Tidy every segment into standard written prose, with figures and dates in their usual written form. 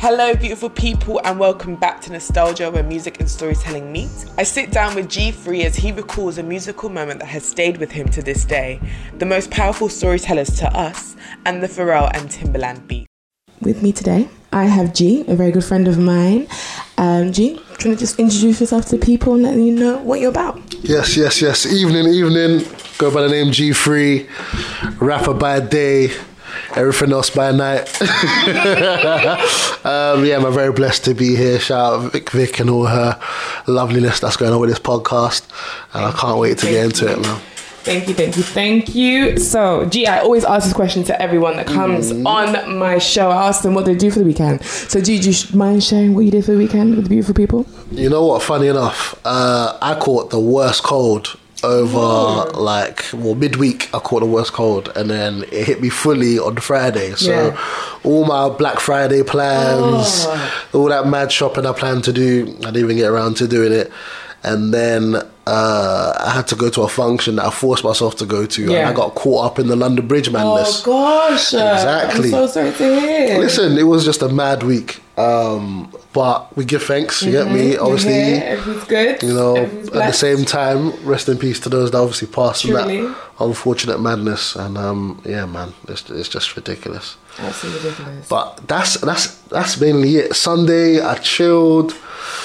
Hello beautiful people and welcome back to Nostalgia, where music and storytelling meet. I sit down with G3 as he recalls a musical moment that has stayed with him to this day, the most powerful storytellers to us, and the Pharrell and Timbaland beat. With me today, I have G, a very good friend of mine. G, do you want to just introduce yourself to people and let them know what you're about? Yes. Evening. Go by the name G3, rapper by day, everything else by night. I'm very blessed to be here. Shout out Vic and all her loveliness that's going on with this podcast. And I can't wait to get into it, man. Thank you. So, G, I always ask this question to everyone that comes on my show. I ask them what they do for the weekend. So, G, do you mind sharing what you did for the weekend with the beautiful people? You know what? Funny enough, I caught the worst cold over midweek. I caught the worst cold, and then it hit me fully on Friday. So all my Black Friday plans, all that mad shopping I planned to do, I didn't even get around to doing it. And then I had to go to a function that I forced myself to go to, and I got caught up in the London Bridge madness. Oh gosh, exactly. I'm so sorry to hear. Listen, it was just a mad week, but we give thanks. You get me? Obviously, everything's good. You know, at the same time, rest in peace to those that obviously passed in that unfortunate madness. And man, it's just ridiculous. Absolutely ridiculous. But that's mainly it. Sunday, I chilled.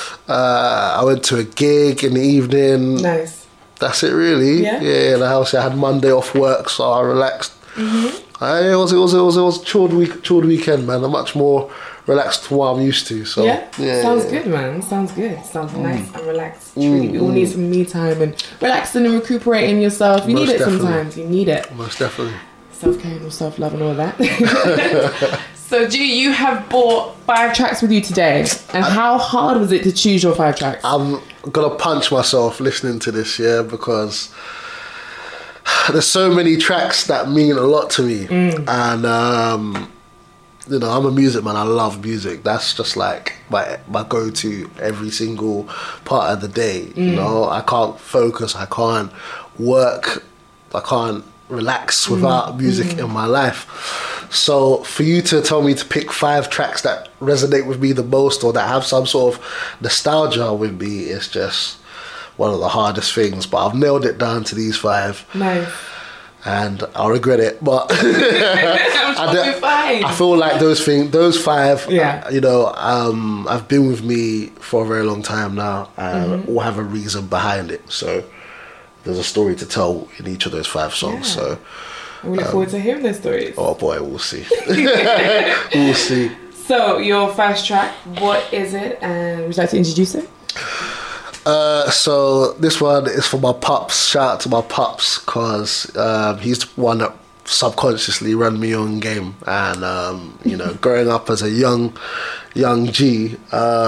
I went to a gig in the evening. Nice. That's it, really. Yeah. The house. I had Monday off work, so I relaxed. It was a chilled weekend, man. I'm much more relaxed to what I'm used to. So sounds good, man. Sounds good. Sounds nice and relaxed. Truly, we all need some me time and relaxing and recuperating yourself. You need it sometimes. You need it. Most definitely. Self-care and self-love and all that. So, G, you have bought 5 tracks with you today, and how hard was it to choose your 5 tracks? I'm gonna punch myself listening to this, because there's so many tracks that mean a lot to me, and I'm a music man. I love music. That's just like my go-to every single part of the day. You know, I can't focus. I can't work. I can't relax without music in my life. So for you to tell me to pick 5 tracks that resonate with me the most, or that have some sort of nostalgia with me, is just one of the hardest things. But I've nailed it down to these 5. Nice. And I'll regret it, but I feel like those 5, I've been with me for a very long time now, and all have a reason behind it. So there's a story to tell in each of those 5 songs. So we look forward to hearing those stories. Oh boy, we'll see. We'll see. So your first track, what is it, and would you like to introduce it? So this one is for my pops. Shout out to my pops, because he's the one that subconsciously ran me on game. And growing up as a young G,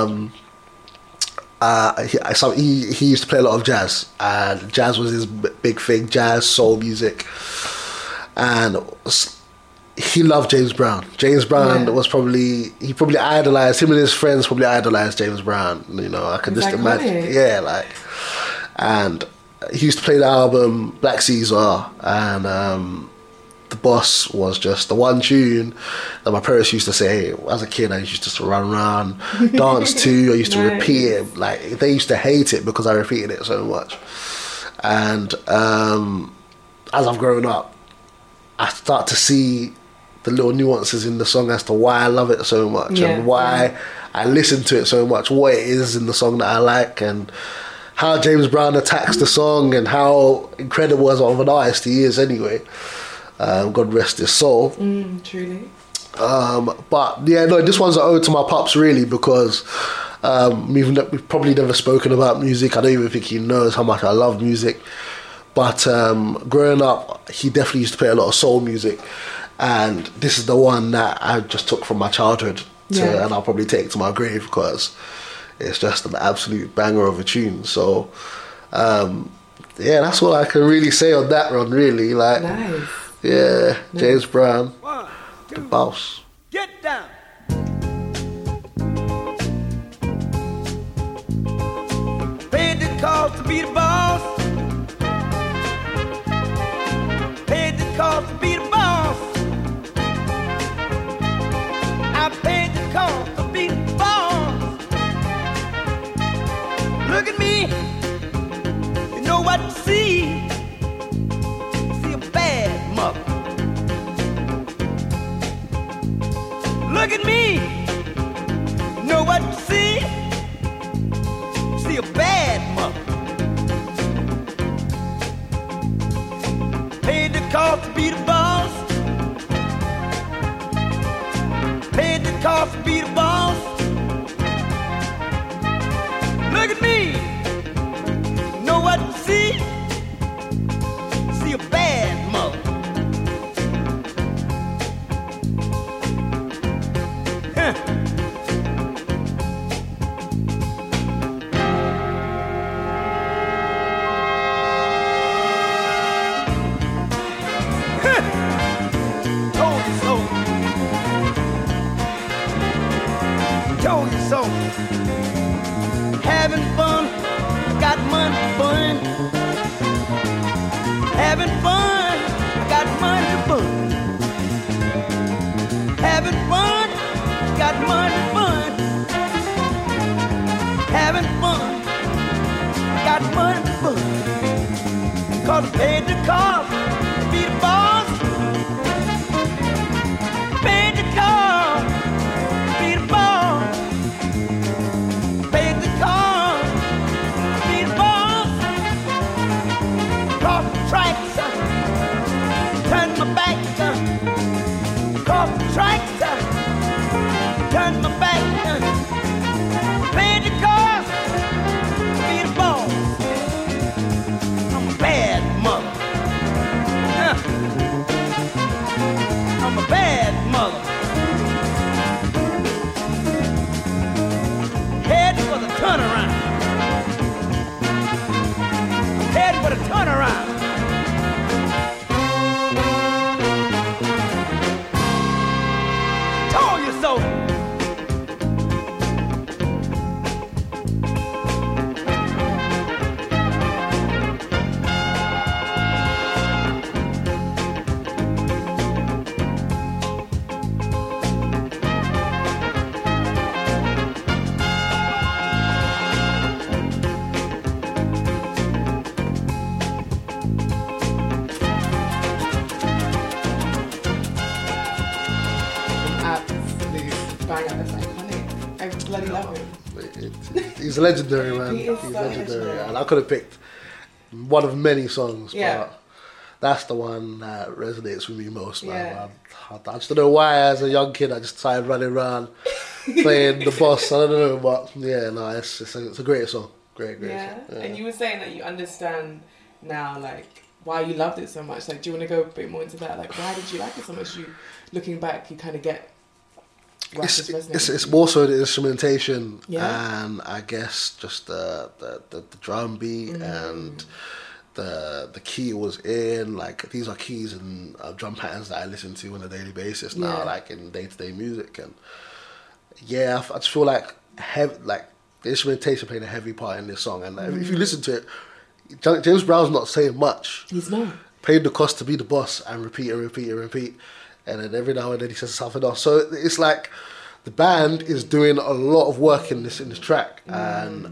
he used to play a lot of jazz, and jazz was his big thing. Jazz, soul music, and he loved James Brown. James Brown was probably idolized him, and his friends probably idolized James Brown. I could just imagine. And he used to play the album Black Caesar, and The Boss was just the one tune that my parents used to say. As a kid, I used to just run around, dance to. I used to repeat it. Like, they used to hate it because I repeated it so much. And as I've grown up, I start to see the little nuances in the song as to why I love it so much, and why I listen to it so much, what it is in the song that I like, and how James Brown attacks the song, and how incredible as of an artist he is anyway. God rest his soul. Truly. This one's an ode to my pops, really, because we've probably never spoken about music. I don't even think he knows how much I love music. But growing up, he definitely used to play a lot of soul music, and this is the one that I just took from my childhood, and I'll probably take to my grave, because it's just an absolute banger of a tune. So that's all I can really say on that one, really. Like, nice. James Brown, The Boss. Get down. Paid the cost to be the boss. Paid the cost to be the boss. I paid the cost to be be the boss. Look at me. Know what you see? See a bad mother. Told you so. Having fun, got money to burn. Having fun, got money to burn. Having fun, got money to burn. Having fun, got money to burn. 'Cause I paid the cost to be the boss. Paid the cost to be the boss. Paid the cost to be the boss. Cross the tracks, turn my back. Cross the tracks, turn my back. Paid the cost to be the boss. I'm a bad mother. I'm a bad mother. Heading for the turnaround. Heading for the turnaround. Told you so. Absolute banger. That's iconic. I bloody love him. He's legendary, man. He is He's so legendary. and I could have picked one of many songs, Yeah. but that's the one that resonates with me most, man. Yeah. I just don't know why, as a young kid, I just started running around playing the boss. I don't know, but yeah, no, it's a great song. Great Yeah. song. Yeah. And you were saying that you understand now, like, why you loved it so much. Like, do you want to go a bit more into that? Like, why did you like it so much? You, looking back, you kind of get why this resonates. It's more so the instrumentation, Yeah. and I guess just the drum beat and the key it was in. Like, these are keys and drum patterns that I listen to on a daily basis now, Yeah. like in day-to-day music. And yeah, I just feel like the instrumentation played a heavy part in this song. And if you listen to it, James Brown's not saying much. He's not. Paid the cost to be the boss, and repeat and repeat and repeat. And then every now and then he says something else. So it's like the band is doing a lot of work in this track, and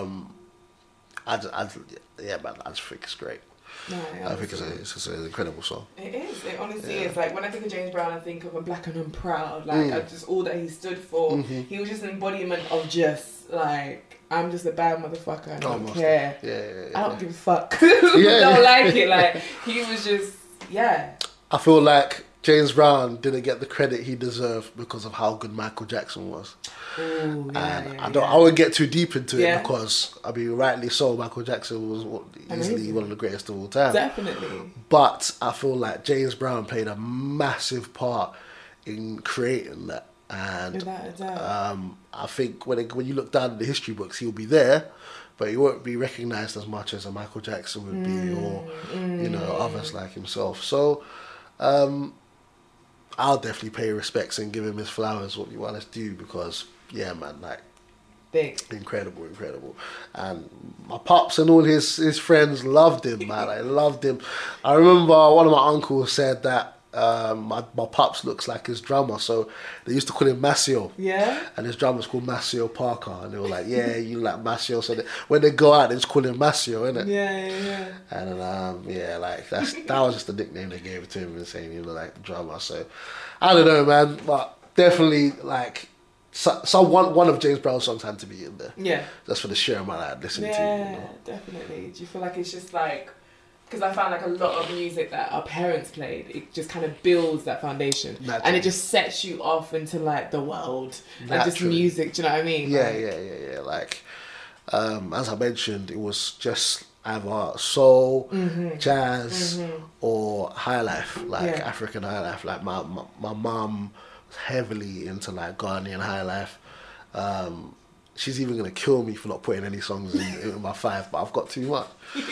I just think it's great. No, I think it's an incredible song. It is. It honestly is. Like, when I think of James Brown, I think of I'm black and I'm proud. Like, I just all that he stood for. He was just an embodiment of just like, I'm just a bad motherfucker. I don't care. Yeah. I don't give a fuck. Don't Yeah. like it. Like, he was just I feel like James Brown didn't get the credit he deserved because of how good Michael Jackson was. Ooh, And I won't get too deep into Yeah. it because, I mean, rightly so, Michael Jackson was easily Amazing. one of the greatest of all time. Definitely. But I feel like James Brown played a massive part in creating that. And Without a doubt. I think when you look down at the history books, he'll be there, but he won't be recognised as much as a Michael Jackson would be, or you know, others like himself. So I'll definitely pay respects and give him his flowers, what you want to do, because yeah, man, like, Big. incredible. And my pops and all his friends loved him, man. I loved him. I remember one of my uncles said that my pops looks like his drummer, so they used to call him Maceo. Yeah? And his drummer's called Maceo Parker, and they were like, yeah, you like Maceo. So when they go out, they just call him Maceo, innit? Yeah. And yeah, like that was just the nickname they gave it to him, and saying he looked like the drummer. So I don't know, man, but definitely like one of James Brown's songs had to be in there. Yeah. Just for the sheer amount I'd listened to. Yeah, You know? definitely. Do you feel like it's just like because I found like a lot of music that our parents played, it just kind of builds that foundation. Naturally. And it just sets you off into like the world and just Naturally. music. Do you know what I mean? Yeah, Like, yeah. Like, as I mentioned, it was just either soul, jazz, or high life, like Yeah. African high life. Like my mum was heavily into like Ghanaian high life. She's even gonna kill me for not putting any songs in my 5, but I've got too much.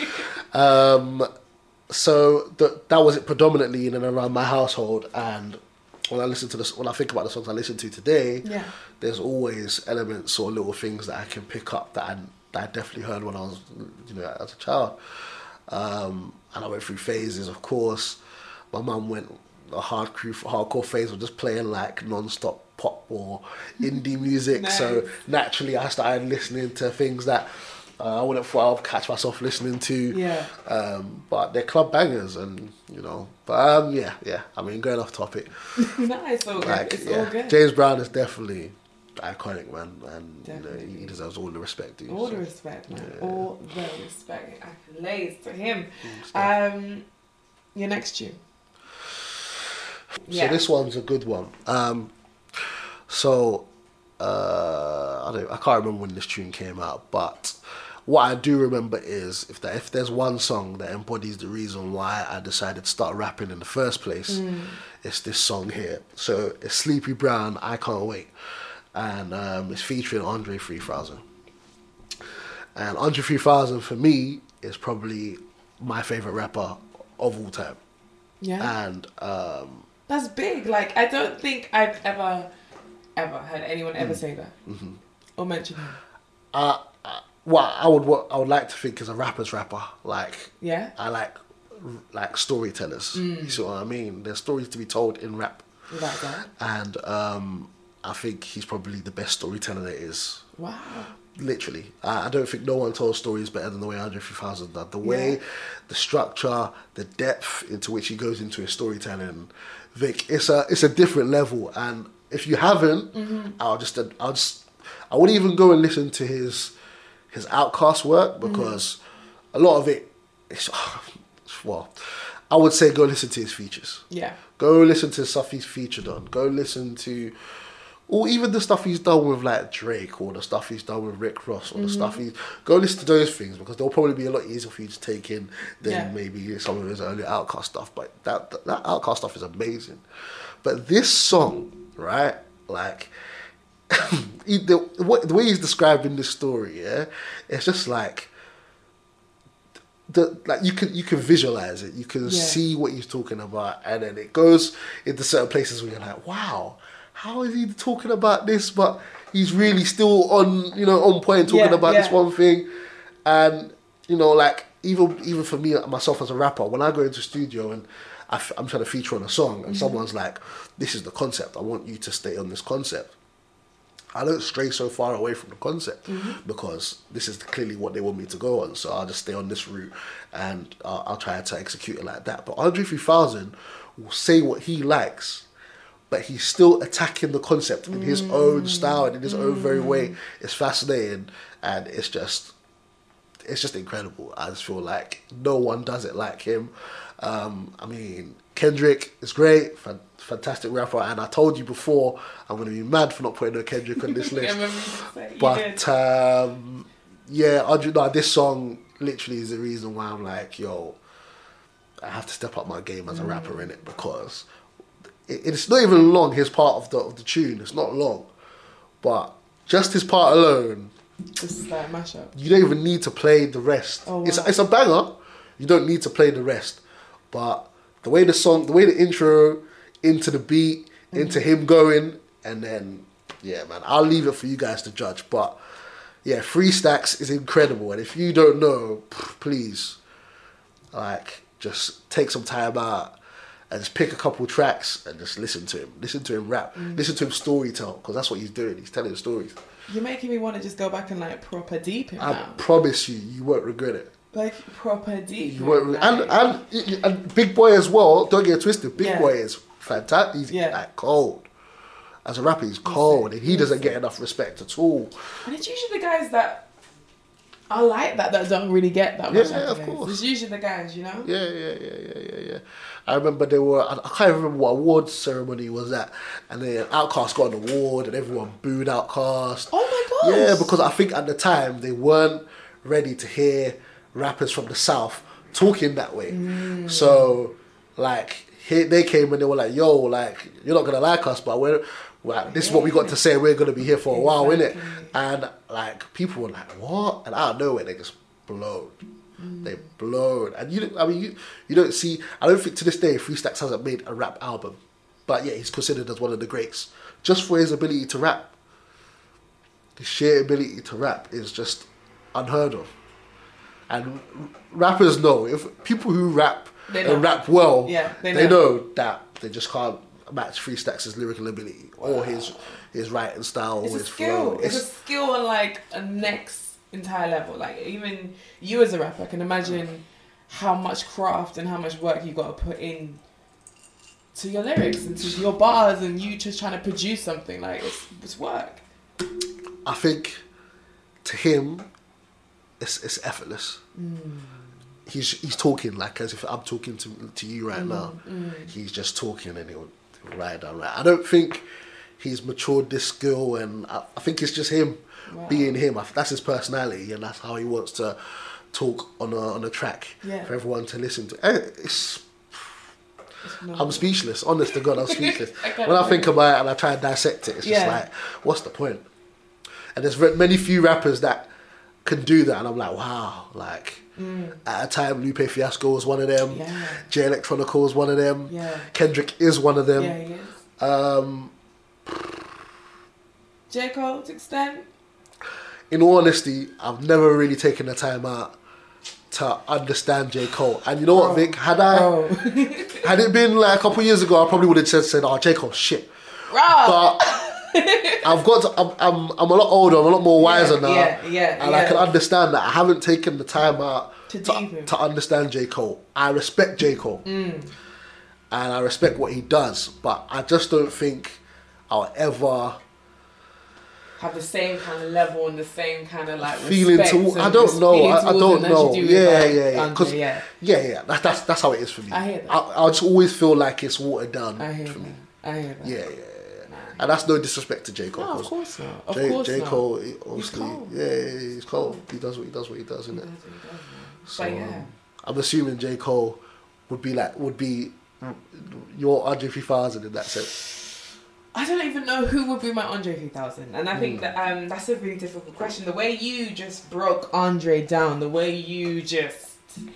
So that was it predominantly in and around my household. And when I think about the songs I listen to today, Yeah. there's always elements or little things that I can pick up that I definitely heard when I was, as a child. And I went through phases, of course. My mum went a hardcore phase of just playing like non-stop pop or indie music. Nice. So naturally, I started listening to things that I wouldn't thought I'd catch myself listening to. Yeah. But they're club bangers, and But yeah. I mean, going off topic. No, it's all good. It's all good. James Brown is definitely iconic, man, and Definitely. he deserves all the respect. Dude, All so. the respect, man. All the respect. Accolades to him. Your next tune. So this one's a good one. I can't remember when this tune came out, but what I do remember is if there's one song that embodies the reason why I decided to start rapping in the first place, it's this song here. So it's Sleepy Brown, I Can't Wait, and it's featuring Andre 3000. And Andre 3000 for me is probably my favorite rapper of all time. Yeah. And That's big. Like, I don't think I've ever heard anyone ever say that or mention him. what I would like to think is a rapper's rapper. Like, Yeah. I like storytellers. You see what I mean? There's stories to be told in rap, Without that. and I think he's probably the best storyteller there is. Wow. Literally, I don't think no one tells stories better than the way Andre 3000 does. The way, the structure, the depth into which he goes into his storytelling, Vic, it's a different level. And if you haven't, I wouldn't even go and listen to his Outkast work, because a lot of it is, well, I would say go listen to his features. Yeah. Go listen to stuff he's featured on. Go listen to, or even the stuff he's done with like Drake, or the stuff he's done with Rick Ross, or the stuff go listen to those things, because they'll probably be a lot easier for you to take in than maybe some of his earlier Outkast stuff. But that Outkast stuff is amazing. But this song, right, like the way he's describing this story, it's just like you can visualize it, you can see what he's talking about, and then it goes into certain places where you're like, wow, how is he talking about this, but he's really still on point talking about this one thing. And like even for me, myself as a rapper, when I go into the studio and I'm trying to feature on a song, and someone's like, this is the concept, I want you to stay on this concept, I don't stray so far away from the concept, because this is clearly what they want me to go on. So I'll just stay on this route, and I'll try to execute it like that. But Andre 3000 will say what he likes, but he's still attacking the concept in his own style and in his own very way. It's fascinating, and it's just incredible. I just feel like no one does it like him. I mean, Kendrick is great, fantastic rapper, and I told you before, I'm going to be mad for not putting no Kendrick on this list. But Andre, this song literally is the reason why I'm like, yo, I have to step up my game as a rapper in it, because it's not even long, his part of the tune. It's not long, but just his part alone, Just like mashup. you don't even need to play the rest. Oh, wow. It's a banger. You don't need to play the rest, but the way the intro into the beat, into him going, and then man, I'll leave it for you guys to judge. But yeah, 3 Stacks is incredible, and if you don't know, please, like, just take some time out and just pick a couple tracks and just listen to him rap, listen to him storytell, because that's what he's doing. He's telling stories. You're making me want to just go back and like proper deep him I now. promise you won't regret it. Like proper deep. You won't, and Big Boy as well. Don't get it twisted. Big Boy is fantastic. He's like cold. As a rapper, he's cold, and he doesn't get enough respect at all. And it's usually the guys that I like that don't really get that much Yeah, of accolades. course. It's usually the guys, you know? Yeah. I remember I can't remember what awards ceremony was that, and then Outkast got an award, and everyone booed Outkast. Oh my gosh. Yeah, because I think at the time they weren't ready to hear rappers from the South talking that way. So, like, they came and they were like, "Yo, like, you're not gonna like us, but this is what we got to say. We're gonna be here for a while, innit?" And like, people were like, "What?" And out of nowhere, they just blowed. They blowed, and you don't see. I don't think to this day Free Stacks hasn't made a rap album, but yeah, he's considered as one of the greats just for his ability to rap. His sheer ability to rap is just unheard of, and rappers know if people who rap and rap well, they know that they just can't match Free Stacks' lyrical ability or his writing style or his flow. It's a skill on like a next entire level. Like even you as a rapper, I can imagine how much craft and how much work you got to put in to your lyrics and to your bars, and you just trying to produce something. Like it's work. I think to him, it's effortless. He's talking like as if I'm talking to you right now. He's just talking and he'll write down. Right. I don't think he's matured this skill, and I think it's just him being him. That's his personality, and that's how he wants to talk on a track for everyone to listen to. I'm speechless. Honest to God, I'm speechless. When I think about it and I try and dissect it, it's just like, what's the point? And there's many few rappers that can do that, and I'm like, wow. Like at a time, Lupe Fiasco was one of them. Jay Electronica was one of them. Kendrick is one of them. He is. J. Cole to extent. In all honesty, I've never really taken the time out to understand J. Cole. And you know what, Vic? Had it been like a couple of years ago, I probably would have said, "Oh, J. Cole, shit." But I'm a lot older. I'm a lot more wiser now. And I can understand that. I haven't taken the time out to understand J. Cole. I respect J. Cole, and I respect what he does. But I just don't think I'll ever have the same kind of level and the same kind of like feeling to. I don't know. I don't know. Yeah. That's how it is for me. I hear that. I just always feel like it's watered down. I hear that. Yeah. And that's no disrespect to J. Cole. No, of course not. J. Cole, obviously, he's Cole. He does what he does, innit? So I'm assuming J. Cole would be your Andre 3000 in that sense. I don't even know who would be my Andre 3000, and I think that that's a really difficult question. The way you just broke Andre down, the way you just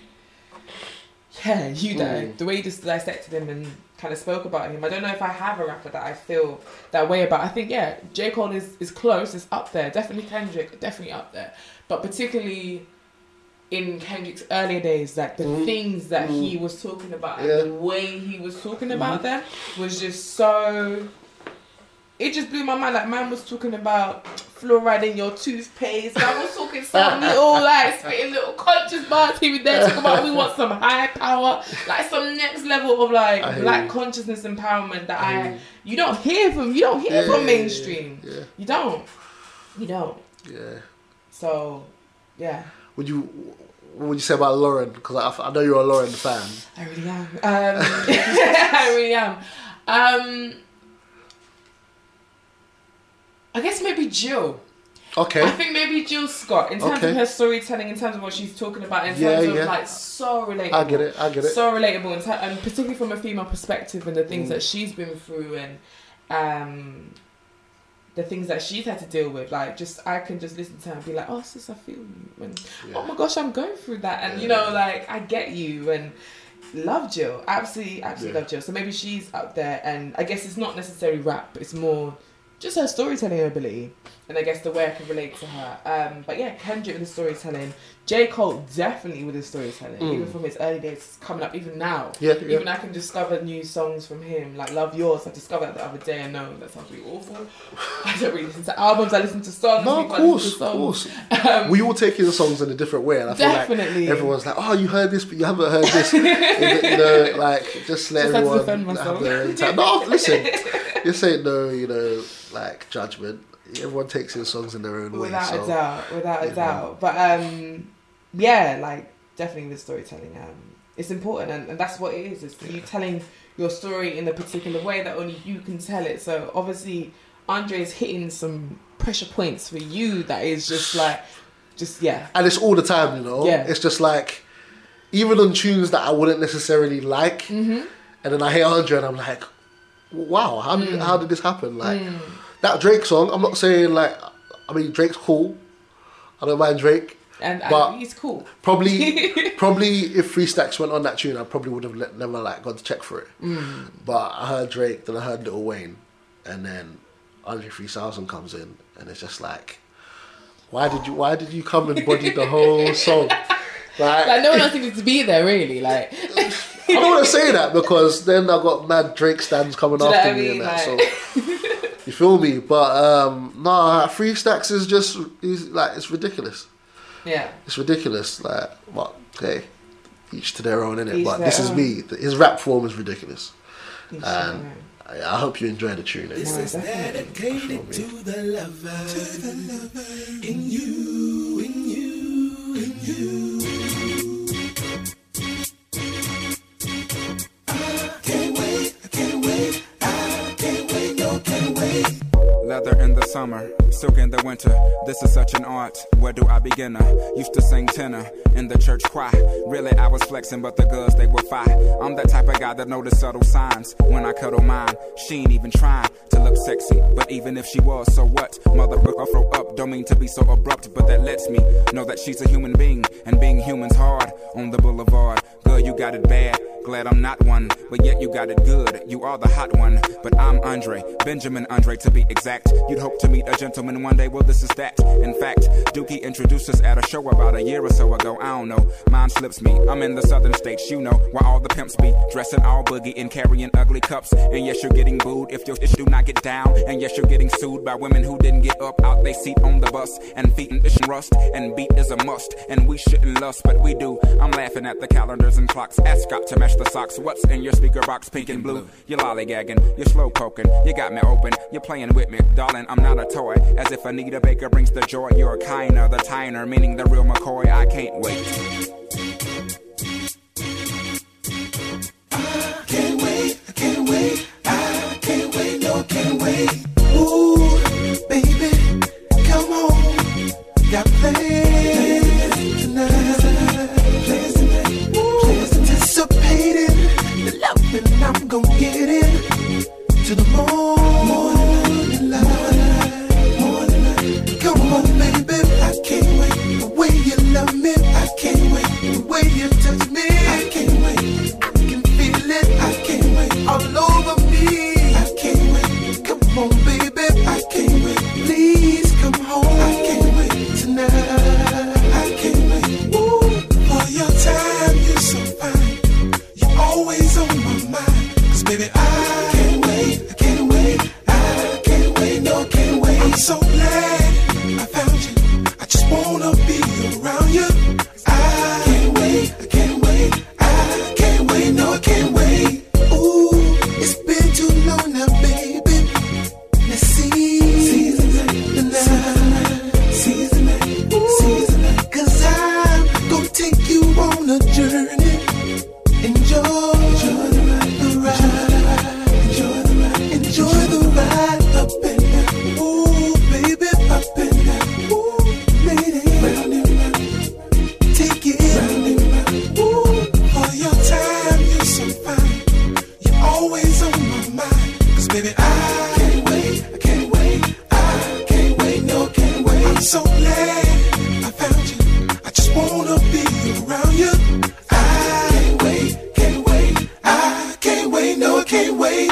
the way you just dissected him and kind of spoke about him. I don't know if I have a rapper that I feel that way about. I think J. Cole is close, it's up there. Definitely Kendrick, definitely up there. But particularly in Kendrick's earlier days, like the things that he was talking about and the way he was talking about them was just so. It just blew my mind. Like, man was talking about fluoride in your toothpaste. Man was talking some little, like, spitting little conscious bars here and there. Talking about we want some high power. Like, some next level of, like, black consciousness empowerment that you don't hear from. You don't hear from mainstream. Yeah. You don't. Yeah. So, yeah. What would you say about Lauren? Because I know you're a Lauren fan. I really am. I really am. I guess maybe Jill. Okay. I think maybe Jill Scott, in terms of her storytelling, in terms of what she's talking about, in terms of like so relatable. I get it. So relatable, and particularly from a female perspective and the things that she's been through and the things that she's had to deal with. Like, just I can just listen to her and be like, oh sis, I feel you, and oh my gosh, I'm going through that, and you know, like I get you, and love Jill, absolutely love Jill. So maybe she's up there, and I guess it's not necessarily rap, it's more just her storytelling ability, and I guess the way I can relate to her. But yeah, Kendrick with his storytelling, J. Cole definitely with his storytelling, even from his early days coming up, even now. Even I can discover new songs from him, like Love Yours. I discovered that the other day. I know that sounds really awful. I don't really listen to albums. I listen to songs. No, of course. We all take in songs in a different way, and I feel like everyone's like, "Oh, you heard this, but you haven't heard this." You know, like just let everyone have their own time. No, listen, this ain't no, like judgment. everyone takes his songs in their own way. Without a doubt. But like definitely with storytelling, it's important, and that's what it is. It's you telling your story in a particular way that only you can tell it. So obviously, Andre is hitting some pressure points for you that is just and it's all the time, you know. Yeah. It's just like, even on tunes that I wouldn't necessarily like, and then I hear Andre and I'm like, wow, how did this happen? Like that Drake song, I'm not saying like, I mean Drake's cool, I don't mind Drake, but he's cool. Probably if 3 Stacks went on that tune, I probably would have never like gone to check for it. But I heard Drake, then I heard Lil Wayne, and then Andre 3000 comes in, and it's just like, why did you come and body the whole song? Like no one else needed to be there, really. Like I don't want to say that, because then I got mad Drake stands coming after me and that. So you feel me? But 3 Stacks is just it's ridiculous. Yeah, it's ridiculous. Like, what? Okay, each to their own, innit? But this is me. His rap form is ridiculous, and I hope you enjoy the tune. This is dedicated to the lover, in you, in you, in you. Leather in the summer, silk in the winter. This is such an art. Where do I begin? Used to sing tenor in the church choir. Really, I was flexing, but the girls, they were fine. I'm that type of guy that notice subtle signs when I cuddle mine. She ain't even trying to look sexy, but even if she was, so what? Motherfucker, throw up. Don't mean to be so abrupt, but that lets me know that she's a human being, and being human's hard on the boulevard. Girl, you got it bad. Glad I'm not one, but yet you got it good. You are the hot one, but I'm Andre, Benjamin Andre to be exact. You'd hope to meet a gentleman one day, well this is that. In fact, Dookie introduced us at a show about a year or so ago. I don't know, mine slips me. I'm in the southern states, you know, where all the pimps be dressing all boogie and carrying ugly cups. And yes, you're getting booed if your ish do not get down. And yes, you're getting sued by women who didn't get up out they seat on the bus. And feet and ish and rust, and beat is a must. And we shouldn't lust, but we do. I'm laughing at the calendars and clocks. Ascot to match the socks. What's in your speaker box, pink and blue? You're lollygagging, you're slow poking, you got me open, you're playing with me, darling, I'm not a toy. As if Anita Baker brings the joy, you're a kinder, the tiner, meaning the real McCoy, I can't wait. I can't wait, I can't wait, no, can't wait. Ooh, baby, come on, got plans tonight, plans tonight, anticipating the loving I'm gon' get in to the morning light. Come on, baby, I can't wait. The way you love me, I can't wait. The way you touch me, I can't wait. I can feel it, I can't wait. All over me, I can't wait. Come on, baby, I can't wait. Please come home, I can't wait tonight. I can't wait. Ooh, for your time, you're so fine. You're always on my mind. 'Cause baby, I can't wait, I can't wait, I can't wait, no, can't wait. I'm so glad I found you. I just wanna be around you. I can't wait, I can't wait, I can't wait, no, I can't wait. Ooh, it's been too long now, baby. Let's see the night, season night. 'Cause I'm gonna take you on a journey. Enjoy the ride up and down. Ooh, baby, up and down. Ooh, lady, round and round. Take it round and round. Ooh, for your time, you're so fine. You're always on my mind. 'Cause baby, I can't wait, I can't wait, I can't wait, no, can't wait. I'm so glad I found you. I just wanna be around you. I can't wait, I can't wait, no, I can't wait.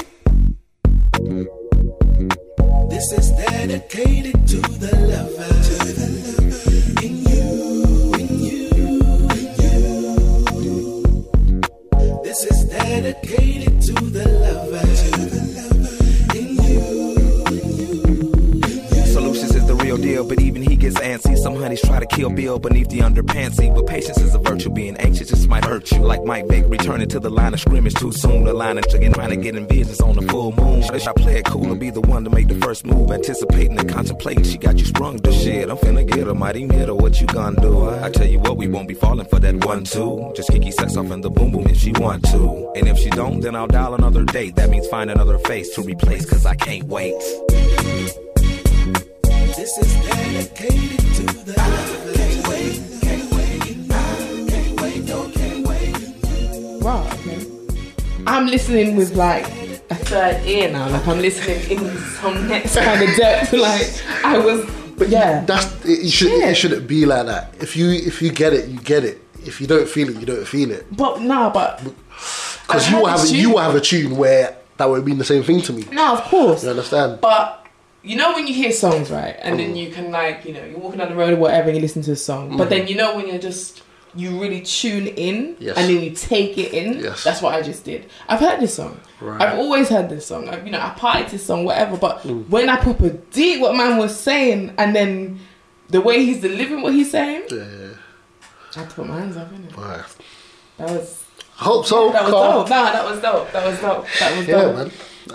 This is dedicated to the lover, in you, in you, in you. This is dedicated to the lover, in you, in you, in you. Solutions is the real deal, but but even he gets antsy. Some honeys try to kill Bill beneath the underpantsy, but patience is a virtue. Being anxious just might hurt you. Like Mike Vick returning to the line of scrimmage too soon. The line of chicken trying to get in visions on the full moon. Wish I play it cool and be the one to make the first move. Anticipating and contemplating, she got you sprung to shit. I'm finna get her, mighty middle. What you gonna do? I tell you what, we won't be falling for that 1-2. Just kiki sex off in the boom boom if she want to. And if she don't, then I'll dial another date. That means find another face to replace, cause I can't wait. This is dedicated to the can't wait, can't wait, no, can't wait. Wow, okay. I'm listening with like a third ear now. Like I'm listening in some next kind of depth. Like I was, But yeah. it shouldn't be like that. If you get it, you get it. If you don't feel it, you don't feel it. But Because you will have a tune where that would mean the same thing to me. No, of course. You understand? But you know when you hear songs, right? And then you can like, you know, you're walking down the road or whatever and you listen to a song. But then you know when you really tune in and then you take it in. Yes. That's what I just did. I've heard this song. Right. I've always heard this song. I partied this song, whatever. But when I proper deep what man was saying and then the way he's delivering what he's saying, I had to put my hands up, innit? Right. That was... I hope so. That was dope. Nah, that was dope. Yeah, man.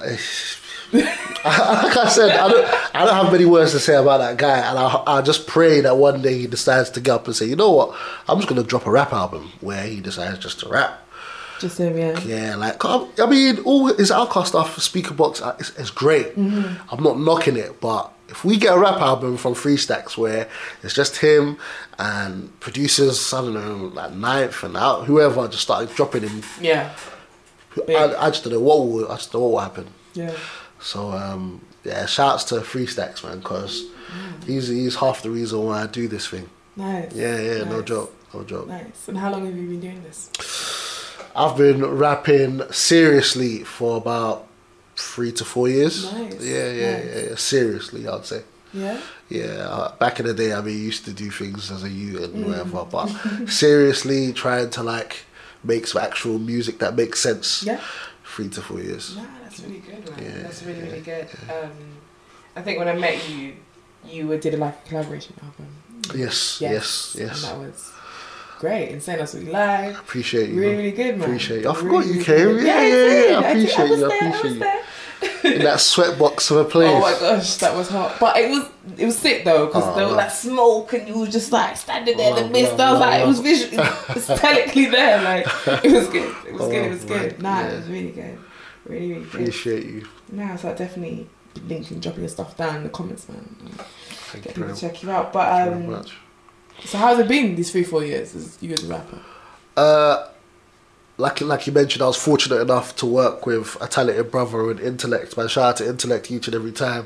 Like I said, I don't have many words to say about that guy, and I just pray that one day he decides to get up and say, you know what, I'm just gonna drop a rap album where he decides just to rap. Just him, yeah. Yeah, like I mean, all his Outkast stuff, Speakerbox, is great. I'm not knocking it, but if we get a rap album from Free Stacks where it's just him and producers, I don't know, like Ninth and out whoever just started dropping him, I just don't know what will happen. Yeah. So shouts to Free Stacks, man, because he's half the reason why I do this thing. Nice. Yeah, nice. no joke. Nice. And how long have you been doing this? I've been rapping seriously for about 3 to 4 years. Nice. Yeah. Seriously, I'd say. Yeah? Yeah, back in the day, I mean, used to do things as a youth and whatever, but seriously trying to like make some actual music that makes sense. Yeah. 3 to 4 years. Nah, that's really good, man. Yeah, that's really good. I think when I met you, you did like a collaboration album. Yes. And that was great. Insane. That's what we like. Appreciate you. Really good, man. Appreciate you. I forgot you came. Yeah. I appreciate you. In that sweatbox of a place. Oh my gosh, that was hot. But it was sick though, because there was like smoke and you were just like standing there in the mist. I was like, it was visually, aesthetically there. Like, it was good. It was good. Nah, it was really good. Really good. Appreciate you. Nah, so I definitely linking, dropping your stuff down in the comments, man. Thank Get you people to check you out. But so how's it been these 3-4 years as you as a rapper? Like you mentioned, I was fortunate enough to work with a talented brother in Intellect. Man, shout out to Intellect each and every time.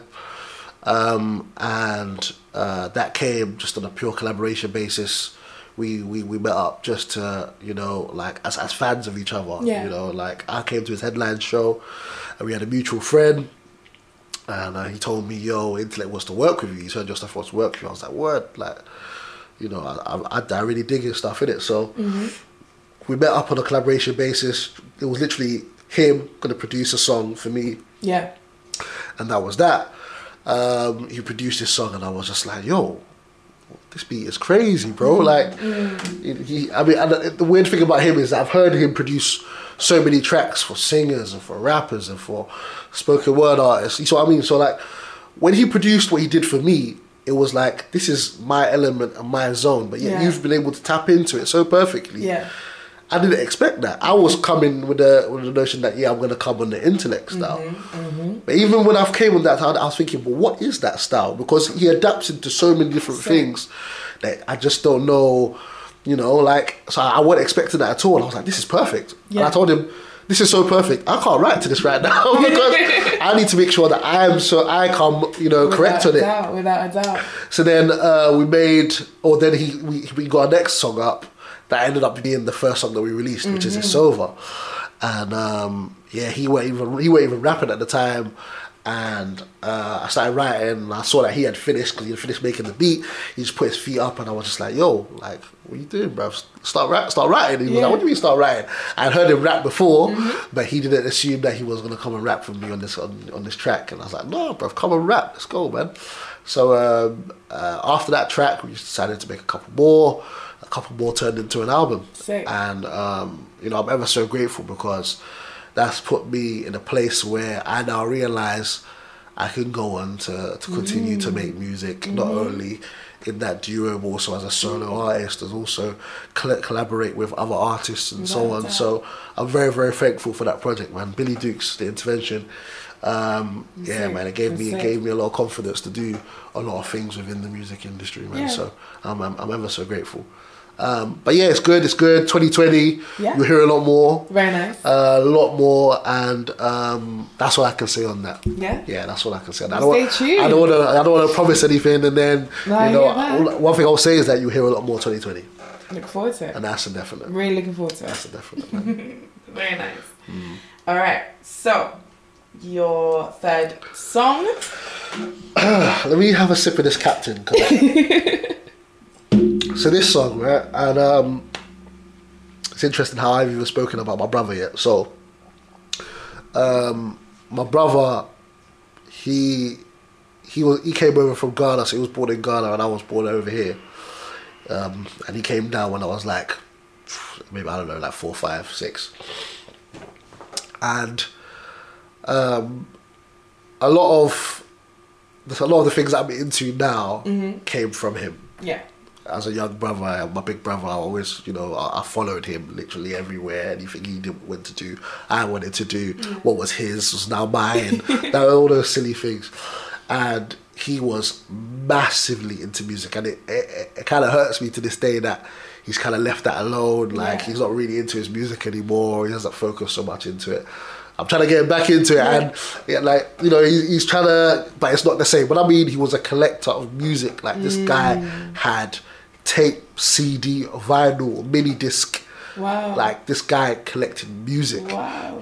And that came just on a pure collaboration basis. We met up just to, you know, like as fans of each other. Yeah. You know, like I came to his headline show and we had a mutual friend. And he told me, yo, Intellect wants to work with you. He said, your stuff wants to work with you. I was like, word, like, you know, I really dig his stuff, innit? So we met up on a collaboration basis. It was literally him going to produce a song for me. Yeah. And that was that. He produced this song and I was just like, yo, this beat is crazy, bro. Like, and the weird thing about him is that I've heard him produce so many tracks for singers and for rappers and for spoken word artists. You see what I mean? So like, when he produced what he did for me, it was like, this is my element and my zone, but yet you've been able to tap into it so perfectly. Yeah. I didn't expect that. I was coming with the notion that, I'm going to come on the Intellect style. But even when I came on that, I was thinking, well, what is that style? Because he adapts into so many different things that I just don't know, you know, like, so I wasn't expecting that at all. And I was like, this is perfect. Yeah. And I told him, this is so perfect. I can't write to this right now because I need to make sure that I come, you know, correct on it. Without a doubt. So then we got our next song up. That ended up being the first song that we released, which is It's Over. And he weren't even rapping at the time. And I started writing, and I saw that he had finished because he had finished making the beat. He just put his feet up, and I was just like, "Yo, like, what are you doing, bro? Start writing." And he was like, "What do you mean start writing?" I'd heard him rap before, but he didn't assume that he was gonna come and rap for me on this track. And I was like, "No, bro, come and rap. Let's go, man." So after that track, we just decided to make a couple more. A couple more turned into an album. Sick. And you know, I'm ever so grateful because that's put me in a place where I now realise I can go on to continue to make music, not only in that duo, but also as a solo artist, and also collaborate with other artists and so on. So I'm very, very thankful for that project, man. Billy Dukes, The Intervention. Yeah, man, it gave me a lot of confidence to do a lot of things within the music industry, man. Yeah. So I'm ever so grateful. But yeah, it's good. 2020, you'll hear a lot more. Very nice. A lot more, and that's all I can say on that. Yeah, that's all I can say. Stay tuned. I don't want to promise anything, and then one thing I'll say is that you'll hear a lot more 2020. Look forward to it. And that's a definite. Really looking forward to it. That's a definite. Man. Very nice. All right, so your third song. Let me have a sip of this Captain. So this song, right, and it's interesting how I've even spoken about my brother yet. So, my brother, he came over from Ghana, so he was born in Ghana, and I was born over here. And he came down when I was like, maybe, I don't know, like 4, 5, 6. And a lot of the things I'm into now came from him. Yeah. As a young brother, my big brother, I always, I followed him literally everywhere. Anything he went to do, I wanted to do. What was his was now mine. All those silly things. And he was massively into music, and it kind of hurts me to this day that he's kind of left that alone. Like, he's not really into his music anymore. He doesn't focus so much into it. I'm trying to get him back into it, and he's trying to, but it's not the same. But I mean, he was a collector of music. Like, this guy had tape, CD, vinyl, mini disc. Wow. Like, this guy collected music. Wow.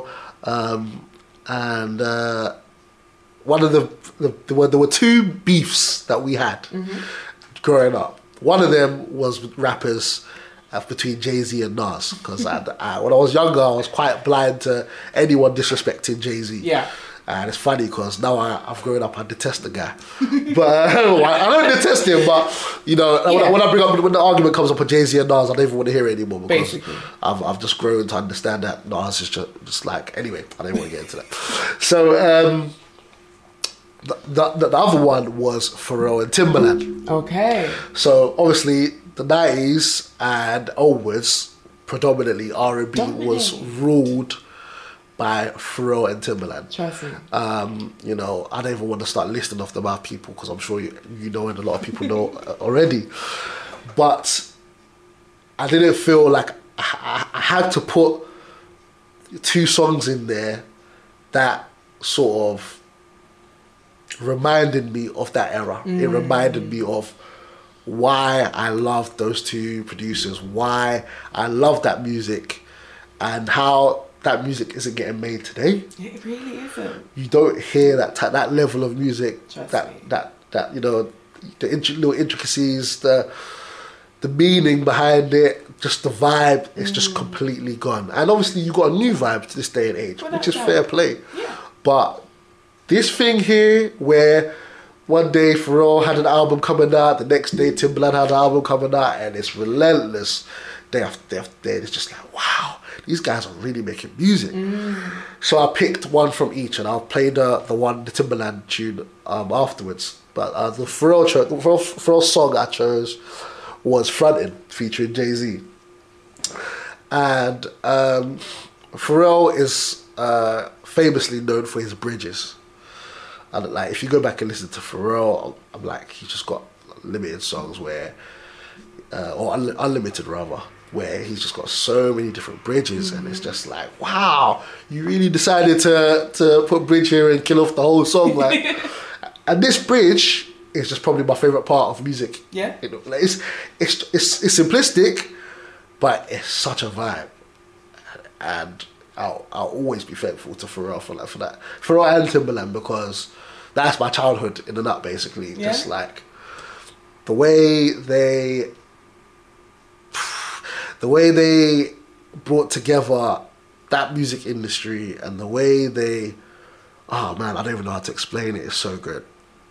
And one of there were two beefs that we had growing up. One of them was with rappers between Jay-Z and Nas, because when I was younger, I was quite blind to anyone disrespecting Jay-Z. Yeah. And it's funny because now I've grown up, I detest the guy. But I don't detest him, but when I bring up, when the argument comes up with Jay-Z and Nas, I don't even want to hear it anymore, because basically I've just grown to understand that Nas is just like, anyway, I don't want to get into that. So the other one was Pharrell and Timbaland. Okay. So obviously the 90s and onwards, predominantly R&B was ruled by Pharrell and Timbaland. Trust me. I don't even want to start listing off the amount of people, because I'm sure you know, and a lot of people know already. But I didn't feel like I had to put two songs in there that sort of reminded me of that era. It reminded me of why I loved those two producers, why I love that music, and how that music isn't getting made today. It really isn't. You don't hear that level of music. Trust me. The little intricacies, the meaning behind it, just the vibe. It's just completely gone. And obviously, you got a new vibe to this day and age, which is fair play. Yeah. But this thing here, where one day Pharrell had an album coming out, the next day Timbaland had an album coming out, and it's relentless. Day after day after day, it's just like, wow, these guys are really making music. So I picked one from each, and I'll play the Timbaland tune afterwards. But the Pharrell song I chose was Frontin', featuring Jay-Z. And Pharrell is famously known for his bridges. And like, if you go back and listen to Pharrell, I'm like, he's just got limited songs where, or unlimited rather, where he's just got so many different bridges, and it's just like, wow, you really decided to put bridge here and kill off the whole song, like. And this bridge is just probably my favorite part of music. Yeah, like, it's simplistic, but it's such a vibe, and I'll always be thankful to Pharrell for that. Pharrell and Timbaland, because that's my childhood in a nut, basically. Yeah. Just like the way they brought together that music industry, and the way they, oh man, I don't even know how to explain it. It's so good.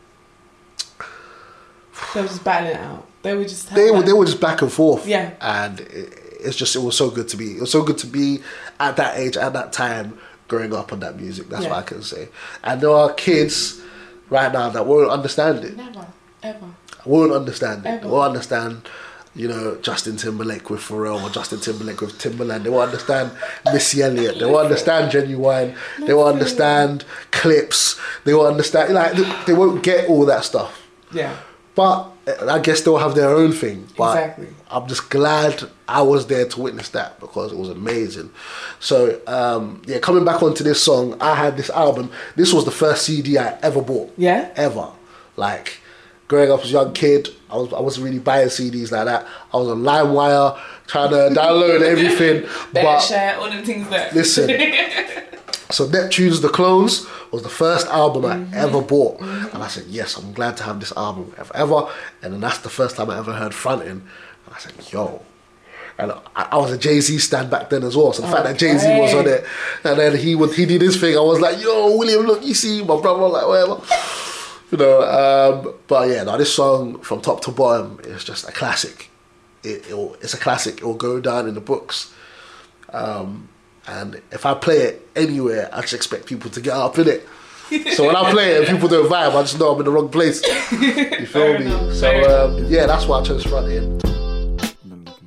They were just battling it out. They were just They were just back and forth. Yeah. And it was so good to be. It was so good to be at that age, at that time, growing up on that music. That's what I can say. And there are kids right now that won't understand it. Never, ever. Won't understand it. Ever. Won't understand, you know, Justin Timberlake with Pharrell or Justin Timberlake with Timbaland. They won't understand Missy Elliott. They won't understand Genuine. They won't understand Clips. They won't understand, like, they won't get all that stuff. Yeah. But I guess they'll have their own thing. But Exactly. I'm just glad I was there to witness that, because it was amazing. So, coming back onto this song, I had this album. This was the first CD I ever bought. Yeah? Ever. Like, growing up as a young kid, I wasn't really buying CDs like that. I was on LimeWire, trying to download everything. Better share, all them things there. Listen. So Neptune's The Clones was the first album I ever bought. And I said, yes, I'm glad to have this album ever. And then that's the first time I ever heard Frontin'. And I said, yo. And I was a Jay-Z stan back then as well. So the fact that Jay-Z was on it, and then he did his thing, I was like, yo, William, look, you see my brother, like, whatever. You know, but yeah, no, this song from top to bottom is just a classic. It's a classic. It will go down in the books. And if I play it anywhere, I just expect people to get up in it. So when I play it and people don't vibe, I just know I'm in the wrong place. You feel me? enough, So yeah, that's why I chose Frontin'. Been looking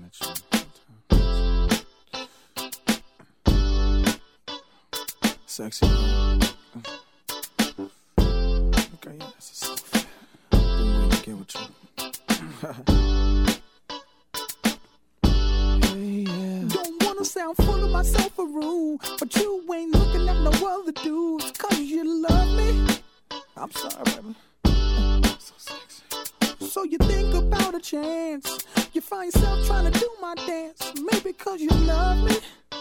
at you. Sexy. Okay, yeah, that's a stuff. Been waiting to get with you. Don't wanna sound full of myself or rude, but you ain't looking at no other dudes, cause you love me. I'm sorry, baby. So sexy. So you think about a chance, you find yourself trying to do my dance, maybe cause you love me.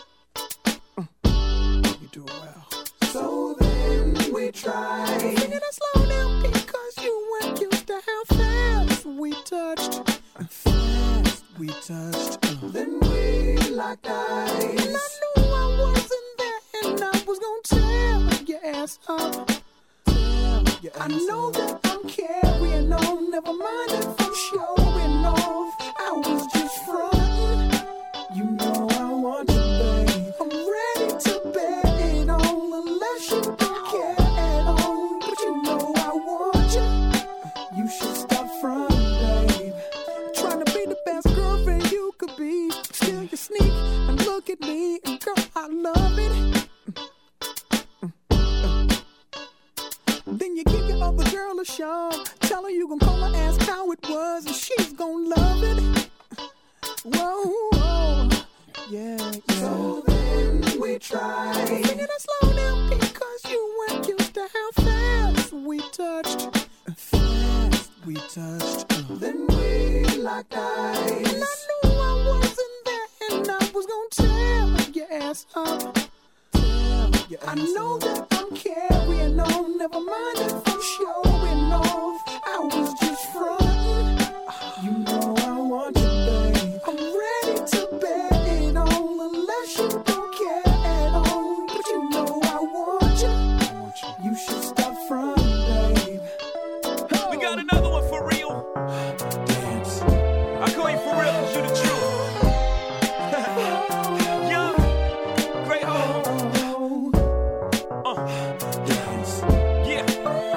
You do it well. So then we try singing it slow down because you weren't used to how fast we touched. We touched. Then we locked eyes, and I knew I wasn't there, and I was gonna tear your ass up. I know that I'm carrying on, never mind if I'm showing off. I was just frontin'. You know I want you, babe. I'm ready to bet it on, unless you don't care at all. But you know I want you. You should stop frontin', babe. Trying to be the best girlfriend you could be, still you sneak and look at me, and girl, I love it. Then you give your other girl a shove, tell her you gon' call her, ask how it was, and she's gon' love it. Whoa, whoa. Yeah. So then we tried singing it slow down because you weren't used to how fast we touched. We touched. Then we locked eyes, and I knew I wasn't there, and I was gonna tear your ass up. I know that I'm carrying on, never mind if I'm showing off. I was just frontin'. You know I want you, babe. I'm ready to bet it on, unless you don't care at all. But you know I want you. You should stop frontin', babe. We got another one for real. Dance. I call you for real because you the truth. Young, great home. Dance. Yeah.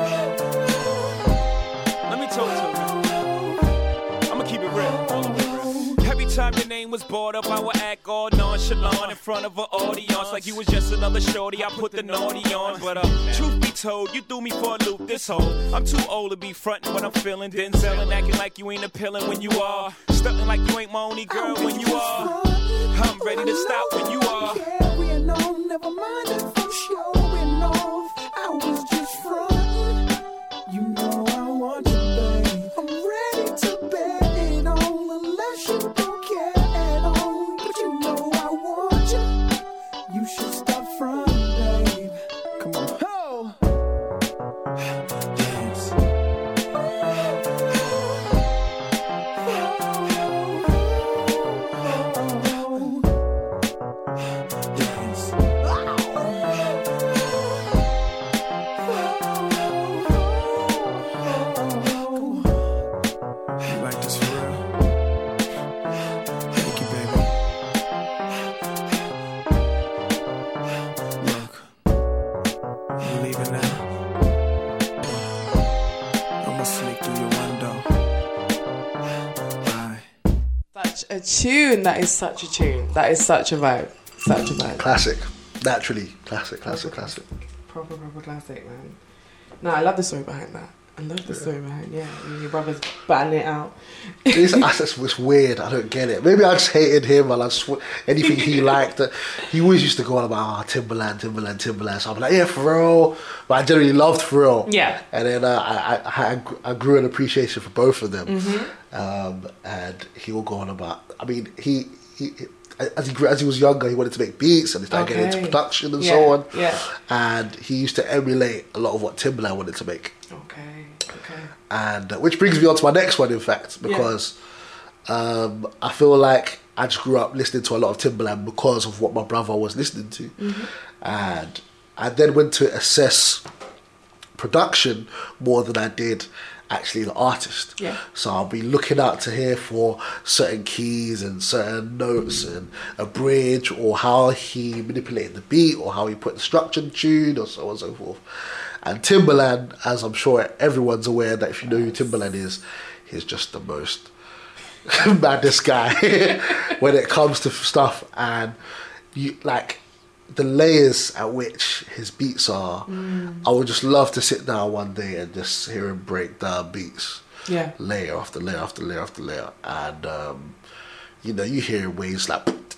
Let me talk to you. I'ma keep it real. All the way real. Every time your name was brought up, I would act all nonchalant in front of an audience like you was just another shorty. I put the naughty on, but truth be told, you threw me for a loop this whole. I'm too old to be frontin' what I'm feeling, then selling, acting like you ain't appealing when you are, stuntin' like you ain't my only girl when you are. I'm ready to stop when you are. Carrying on, never mind if I'm showing off. I was just frontin'. You know I want you, babe. I'm ready to bet it on, unless you don't care at all. But you know I want you. You should stop like this for real. Thank you, baby. Look, I'm leaving now. I'ma sneak through your window. Bye. Such a tune. That is such a tune. That is such a vibe. Such a vibe. Classic. Naturally. Classic. Proper classic, man. No, I love the story behind that. I love the story behind, your brother's battling it out. It's weird. I don't get it. Maybe I just hated him and anything he liked. He always used to go on about Timbaland. So I'm like, yeah, Pharrell. But I generally loved Pharrell. Yeah. And then I grew an appreciation for both of them. And he will go on about. I mean, he as he was younger, he wanted to make beats and he started getting into production and so on. Yeah. And he used to emulate a lot of what Timbaland wanted to make. Okay. And which brings me on to my next one, in fact, because I feel like I just grew up listening to a lot of Timbaland because of what my brother was listening to. And I then went to assess production more than I did actually the artist. Yeah. So I'll be looking out to hear for certain keys and certain notes and a bridge, or how he manipulated the beat, or how he put the structure in tune, or so on and so forth. And Timbaland, as I'm sure everyone's aware that if you know who Timbaland is, he's just the most maddest guy when it comes to stuff. And you like the layers at which his beats are. I would just love to sit down one day and just hear him break down beats, layer after layer after layer after layer. And you know, you hear waves like and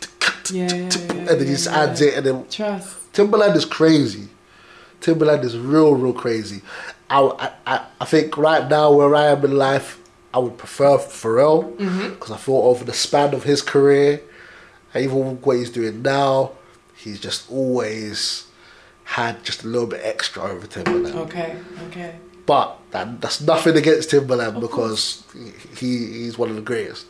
then he just adds it, and then Timbaland is crazy. Timbaland is real crazy. I think right now where I am in life, I would prefer Pharrell, because I thought over the span of his career, and even what he's doing now, he's just always had just a little bit extra over Timbaland. Okay. But that's nothing against Timbaland, because he's one of the greatest.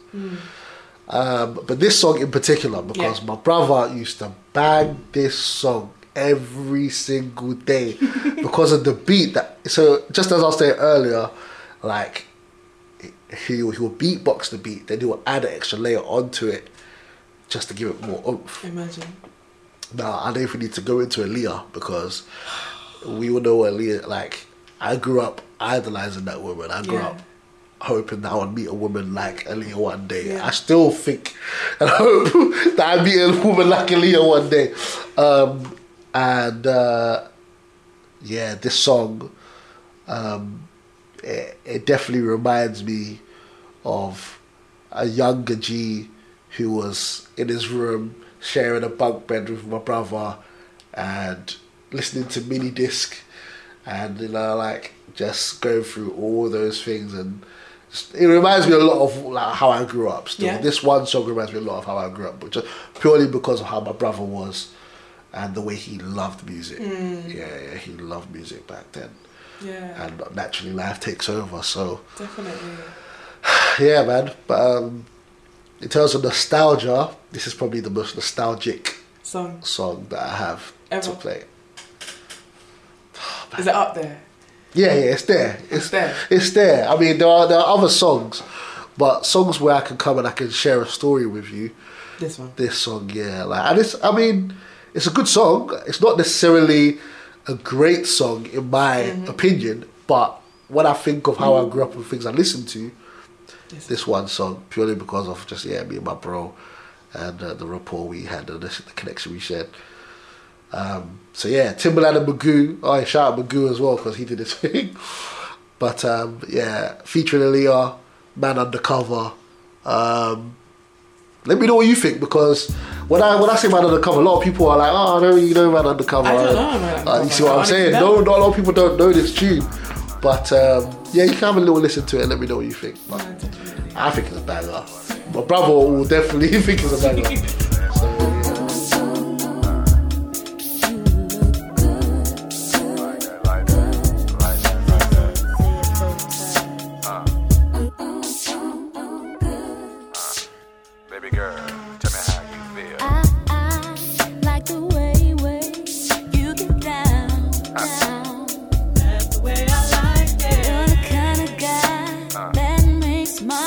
But this song in particular, because my brother used to bang this song every single day because of the beat. So just as I was saying earlier, like he will beatbox the beat, then he will add an extra layer onto it just to give it more oomph. Imagine. Now I don't even need to go into Aaliyah, because we all know Aaliyah. Like, I grew up idolizing that woman. I grew up hoping that I would meet a woman like Aaliyah one day. I still think and hope that I meet a woman like Aaliyah one day. This song, it definitely reminds me of a younger G who was in his room sharing a bunk bed with my brother and listening to mini disc, and just going through all those things. And it reminds me a lot of like how I grew up still. This one song reminds me a lot of how I grew up, but just purely because of how my brother was and the way he loved music. He loved music back then. And naturally life takes over, so definitely. Man. But in terms of nostalgia, this is probably the most nostalgic song that I have to play. Is it up there? Yeah, it's there. It's there. I mean, there are other songs, but songs where I can come and I can share a story with you. This song, and it's a good song. It's not necessarily a great song in my opinion, but when I think of how I grew up and things I listened to, this one song, purely because of just me and my bro and the rapport we had and the connection we shared. Timbaland and Magoo. Oh, shout out Magoo as well, because he did his thing. But featuring Aaliyah, Man Undercover. Let me know what you think, because when I say Man Undercover, a lot of people are like, oh, I don't really know Man Undercover. I don't know Man Undercover. You see what I'm saying? No, not a lot of people don't know this tune. But you can have a little listen to it and let me know what you think. But I think it's a banger. My brother will definitely think it's a banger. My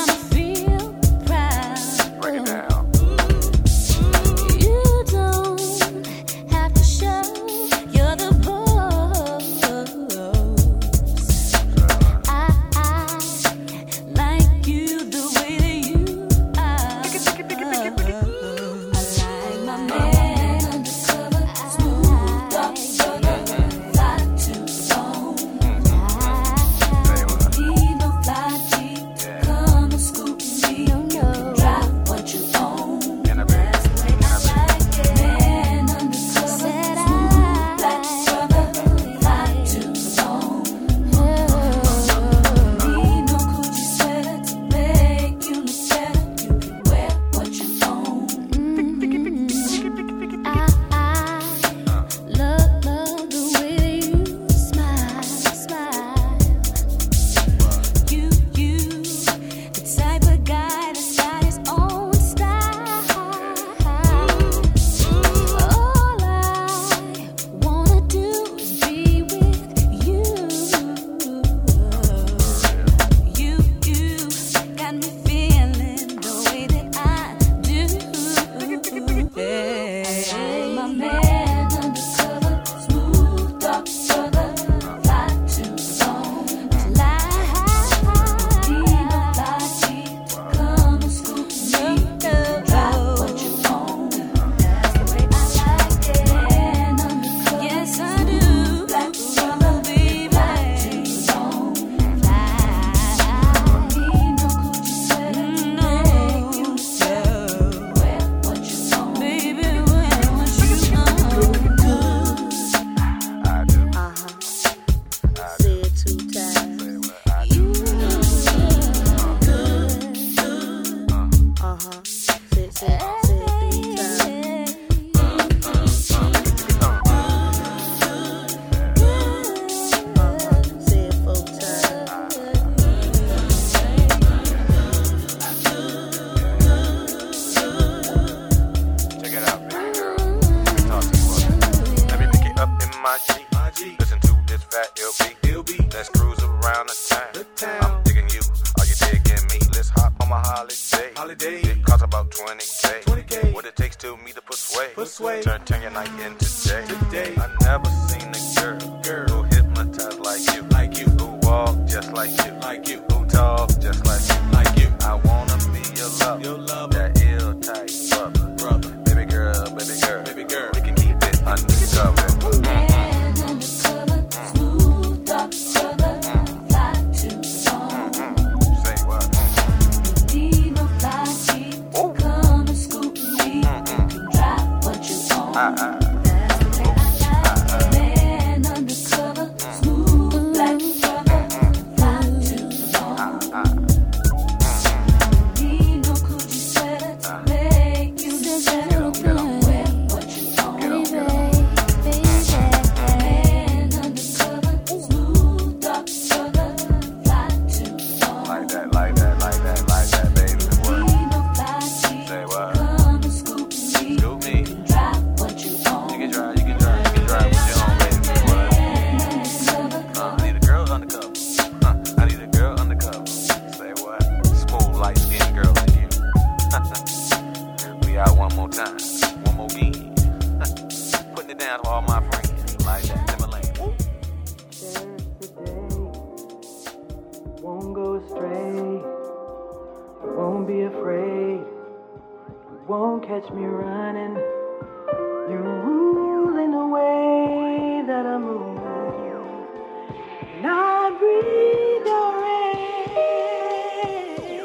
holiday. It costs about 20K. 20K. What it takes to me to persuade. Turn your night into day. I never seen a girl who hypnotized like you, who walk just like you, who talk just like you. I wanna be your lover, that ill type brother. Baby girl, we can keep it undercover. Man undercover, smooth black brother, fly to the bone. Need no coochie sweater to make you develop. Wear what you want, baby. Man undercover, smooth dark brother, fly to the bone. Like that, baby. What? Need no fly cheek, Say what? come and scoop me. Scoop me. Drop what you want. You can drive with your own baby. What? I need a girl undercover. I need a girl undercover. Say what? Smooth, light-skinned girl like you. We out one more time. One more game. Putting it down to all my friends. Like that, Timberlake. Won't go astray. Won't be afraid. Won't catch me running. You're ruling the way that I move. And I breathe your air.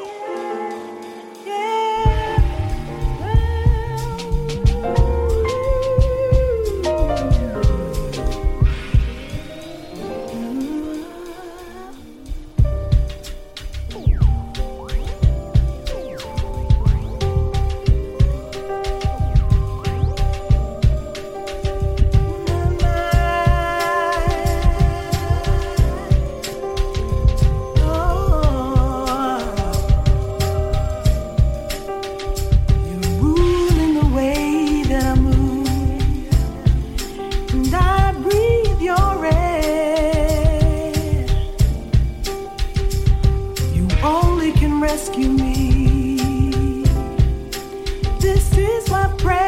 Rescue me. This is my prayer.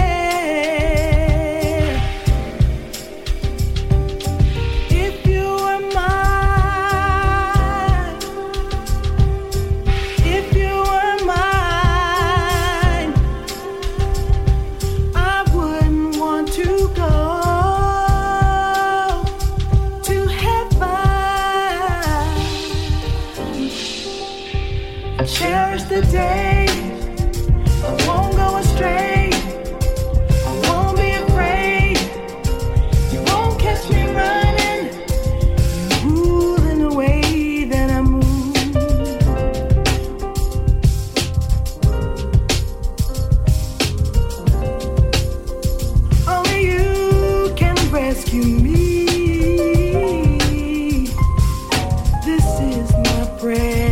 If you were mine, I wouldn't want to go to heaven. Cherish the day, I won't go astray, I won't be afraid, you won't catch me running, you're ruling the way that I move. Only you can rescue me, this is my prayer.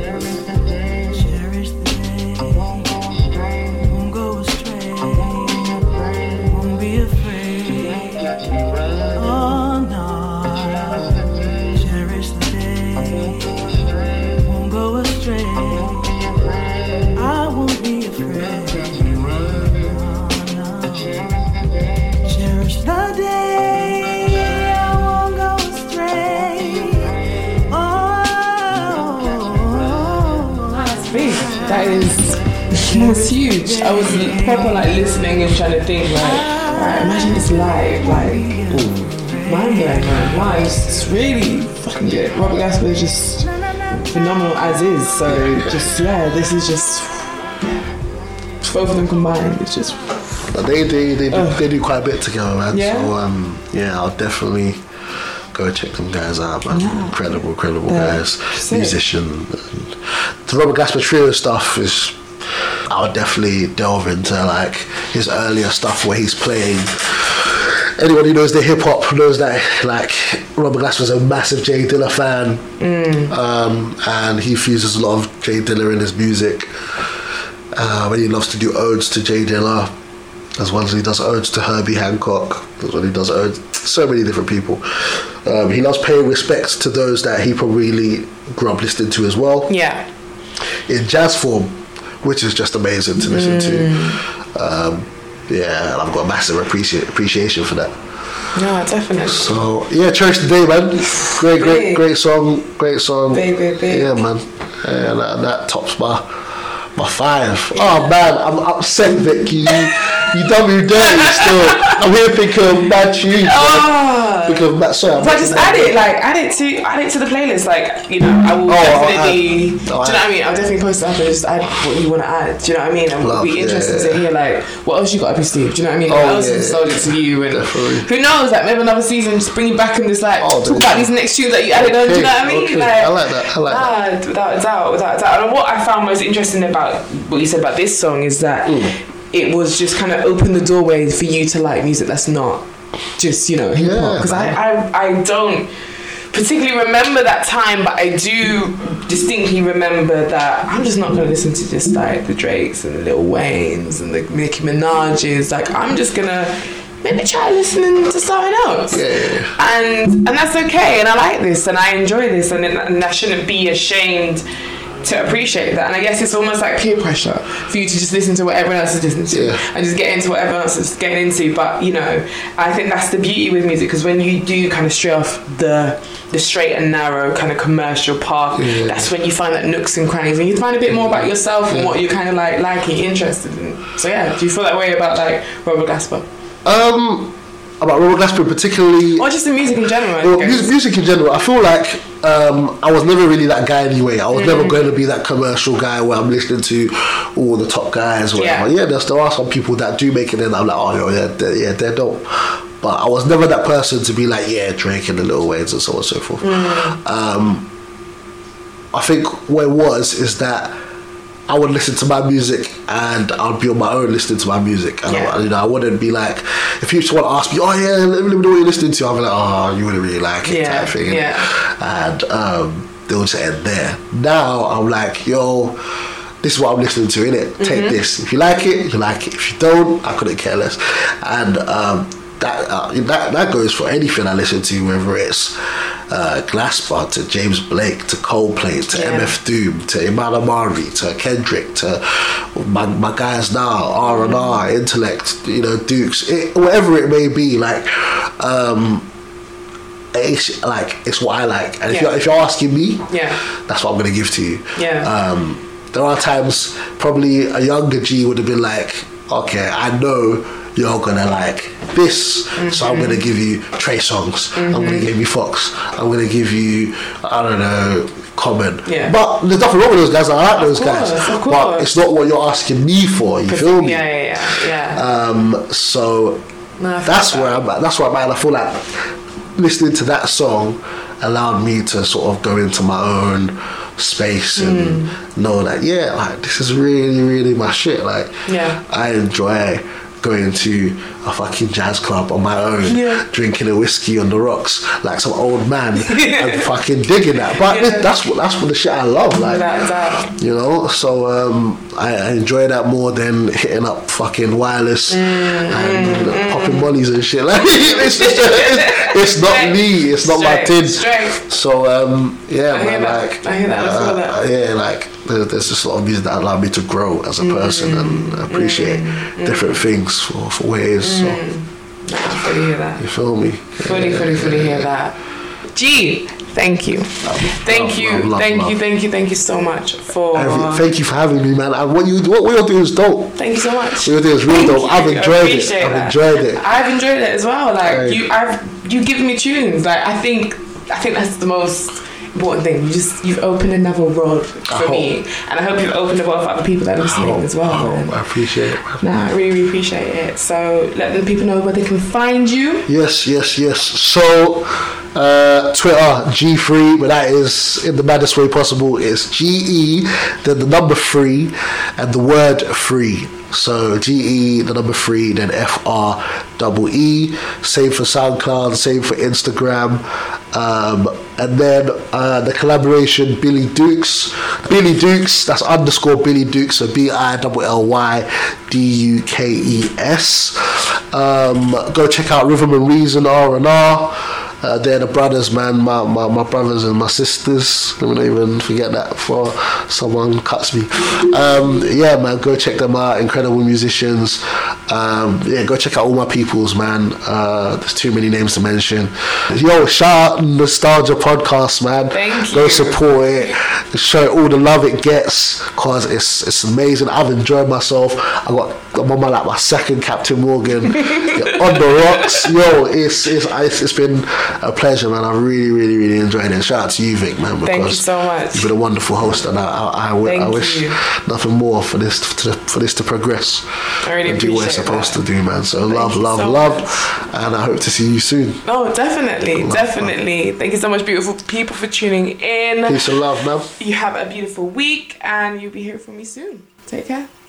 Cherish the day. Won't go astray. Won't be afraid. Oh no. Cherish the day. Won't go astray. I won't be afraid. Oh no. Cherish the day. I won't go astray. Oh. That is, that's huge. I was proper like listening and trying to think like, alright, imagine this live, like, mind blowing, man. Wow, it's really fucking good. Robert Gasper is just phenomenal as is. So just this is just both of them combined. It's just They do quite a bit together, man. Yeah. So I'll definitely go check them guys out, man. Incredible guys, musician. The Robert Gasper Trio stuff is, I would definitely delve into like his earlier stuff where he's playing. Anyone who knows the hip hop knows that like Robert Gasper's a massive Jay Dilla fan, and he fuses a lot of Jay Dilla in his music. When he loves to do odes to Jay Dilla, as well as he does odes to Herbie Hancock, as well as he does odes so many different people. He loves paying respects to those that he probably grew up listening to as well. yeah. In jazz form, which is just amazing to listen to. And I've got a massive appreciation for that. No, definitely. So Cherish the Day, man. Great song. Big. Yeah, man. And that tops my 5. Oh man, I'm upset, Vic. You done me dirty still. I'm here thinking of bad tunes. Because sorry, But just add it to the playlist. Like, you know, I will definitely. Do you know what I mean? I'll definitely post it up and just add what you want to add. Do you know what I mean? And it'll be interesting to hear like what else you got up your sleeve. Do you know what I mean? What else is nostalgic to you? And definitely. who knows? Like maybe another season, just bring you back and just like talk about these next tunes that you added on. Do you know what I mean? Okay. Like, I like that. Without a doubt. And what I found most interesting about what you said about this song is that it was just kind of opened the doorway for you to like music that's not just, you know, hip hop. Because I don't particularly remember that time, but I do distinctly remember that I'm just not going to listen to just like the Drakes and the Lil Waynes and the Nicki Minaj's. Like, I'm just going to maybe try listening to something else. And that's okay. And I like this and I enjoy this, and I shouldn't be ashamed to appreciate that. And I guess it's almost like peer pressure for you to just listen to what everyone else is listening to and just get into what everyone else is getting into. But you know, I think that's the beauty with music, because when you do kind of stray off the straight and narrow kind of commercial path, that's when you find that nooks and crannies and you find a bit more about yourself and what you're kind of like liking, interested in. So do you feel that way about like Robert Gasper? About Robert Gasper particularly, or just the music in general? Music in general. I feel like I was never really that guy anyway. I was never going to be that commercial guy where I'm listening to all the top guys or whatever. There are some people that do make it in. I'm like, they're dope. But I was never that person to be like, Drake and the Lil Waynes and so on and so forth. I think what it was is that I would listen to my music and I'd be on my own listening to my music. And I wouldn't be like, if you just want to ask me, let me know what you're listening to, I'll be like, you wouldn't really like it type thing. And they'll just end there. Now I'm like, this is what I'm listening to, innit? Take this. If you like it, you like it. If you don't, I couldn't care less. And that goes for anything I listen to, whether it's Glasper to James Blake to Coldplay to MF Doom to Iman Amari to Kendrick to my guys now, R&R, Intellect, Dukes, whatever it may be. Like, it's what I like, and if you're asking me, that's what I'm gonna give to you. There are times probably a younger G would have been like, okay, I know you're gonna like this, so I'm gonna give you Trey Songz, I'm gonna give you Fox, I'm gonna give you, I don't know, Common. But there's nothing wrong with those guys. I like those guys, but it's not what you're asking me for. You feel me? So that's where I'm at. That's where I'm at. And I feel like listening to that song allowed me to sort of go into my own space and know that like this is really, really my shit. Like I enjoy going to a fucking jazz club on my own, drinking a whiskey on the rocks like some old man and fucking digging that. But that's what the shit I love, like, you know. So I enjoy that more than hitting up fucking wireless and popping mollies and shit. Like, it's not me, it's not my tin. So yeah, man, like I hear that. I feel that. yeah, like there's just a lot of music that allowed me to grow as a person and appreciate different things for what it is. So I fully hear that. you feel me? Fully hear that. G, thank you. Thank you so much for thank you for having me, man. And what you're doing is dope. thank you so much. What you're doing is really dope. I've enjoyed it. I've enjoyed it as well. Like you've given me tunes. Like I think that's the most important thing. You've opened another road for me, and I hope you've opened a world for other people that are listening as well. I appreciate it, man. Nah, I really appreciate it. So let the people know where they can find you. Yes. So Twitter, G3, but that is in the maddest way possible. It's GE, then the number 3, and the word free. So GE, the number 3, then FREE. Same for SoundCloud, same for Instagram. And then the collaboration Billy Dukes, that's _ Billy Dukes, so BILLYDUKES. Go check out Rhythm and Reason R&R. They're the brothers, man, my brothers and my sisters. Let me not even forget that before someone cuts me. Yeah, man, go check them out. Incredible musicians. Yeah, go check out all my peoples, man. There's too many names to mention. Yo, shout out Nostalgia Podcast, man. Thank you. Go support it. Show it all the love it gets, cause it's amazing. I've enjoyed myself. I'm on my second Captain Morgan. On the rocks. Yo, it's been a pleasure, man. I really enjoyed it. Shout out to you, Vic, man, because thank you so much. You've been a wonderful host, and I wish nothing more for this to progress. I really and do what it's supposed to do, man. So love, and I hope to see you soon. Oh, definitely. Thank you so much, beautiful people, for tuning in. Peace and love, man. You have a beautiful week, and you'll be hearing from me soon. Take care.